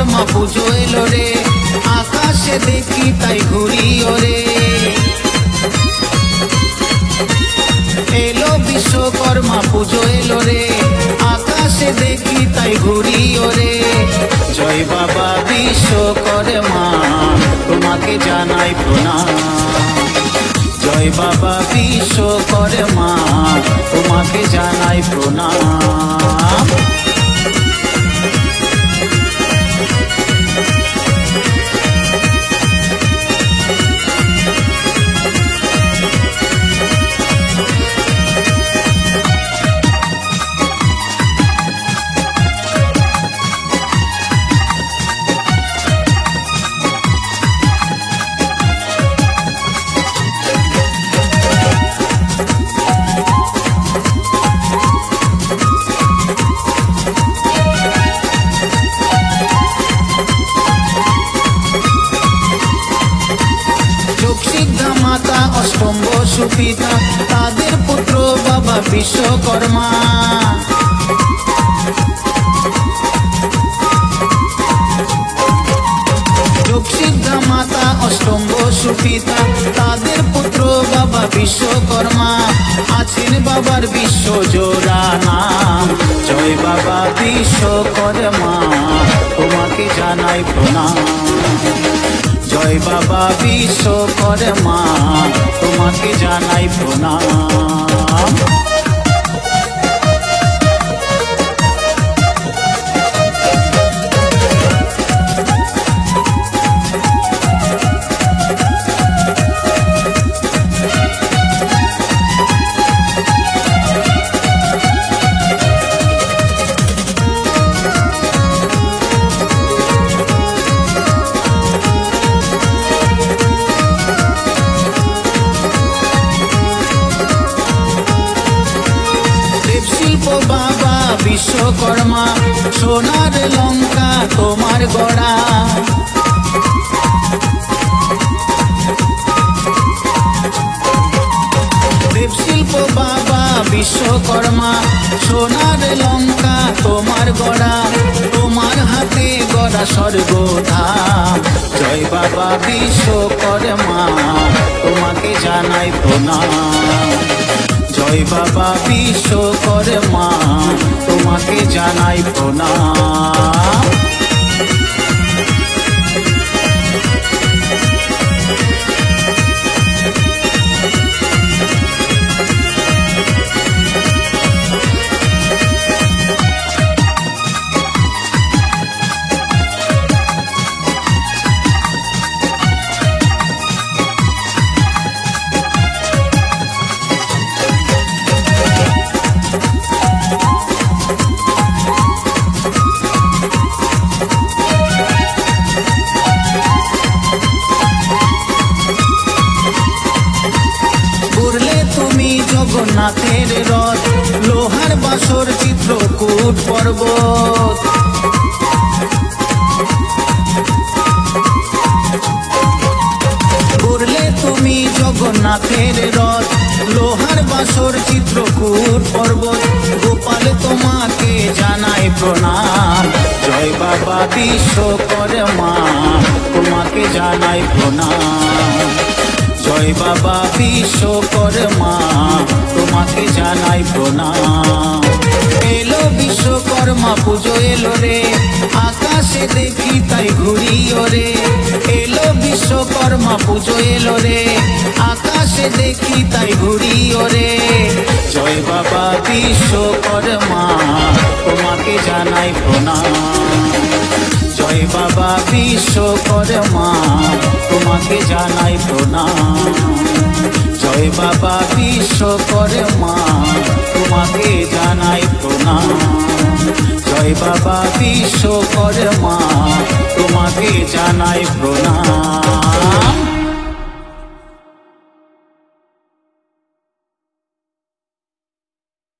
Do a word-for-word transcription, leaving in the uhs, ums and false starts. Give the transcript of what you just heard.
বিশ্বকর্মা পুজো এলো রে, আকাশে দেখি তাই ঘুরি ওরে। এলো বিশ্বকর্মা পুজো এলো রে, আকাশে দেখি তাই ঘুরি ওরে। জয় বাবা বিশ্বকর্মা তোমাকে জানাই প্রণাম। জয় বাবা বিশ্বকর্মা তোমাকে জানাই প্রণাম। মাতা অষ্টম সুপিতা তাদের পুত্র বাবা বিশ্বকর্মা। যোগসিদ্ধা মাতা অষ্টম সুপিতা তাদের পুত্র বাবা বিশ্বকর্মা। আছেন বাবার বিশ্ব জোড়া নাম। জয় বাবা বিশ্বকর্মা তোমাকে জানাই প্রণাম। জয় বাবা বিশ্বকর্মা তোমাকে জানাই প্রণাম। বাবা বিশ্বকর্মা সোনার লঙ্কা তোমার গড়া। দেবশিল্প বাবা বিশ্বকর্মা সোনার লঙ্কা তোমার গড়া। তোমার হাতে গড়া স্বর্গধাম। জয় বাবা বিশ্বকর্মা তোমাকে জানাই প্রণাম। জয় বাবা বিশ্বকর্মা তোমাকে জানাই প্রণাম। জগন্নাথের রথ লোহার বাসর চিত্রকূট পর্বত। করলে তুমি জগন্নাথের রথ লোহার বাসর চিত্রকূট পর্বত। গোপাল তোমাকে জানাই প্রণাম। জয় বাবা বিশ্বকর্মা তোমাকে জানাই প্রণাম। জয় বাবা বিশ্বকর্মা তোমাকে জানাই প্রণাম। এলো বিশ্বকর্মা পুজো এলো রে, আকাশে দেখি তাই ঘুরি ওরে। এলো বিশ্বকর্মা পুজো এলো রে, আকাশে দেখি তাই ঘুরি ওরে। জয় বাবা বিশ্বকর্মা তোমাকে জানাই প্রণাম। জয় বাবা বিশ্বকর্মা তোমাকে জানাই প্রণাম। জয় বাবা বিশ্বকর্মা তোমাকে জানাই প্রণাম। জয় বাবা বিশ্বকর্মা তোমাকে জানাই প্রণাম।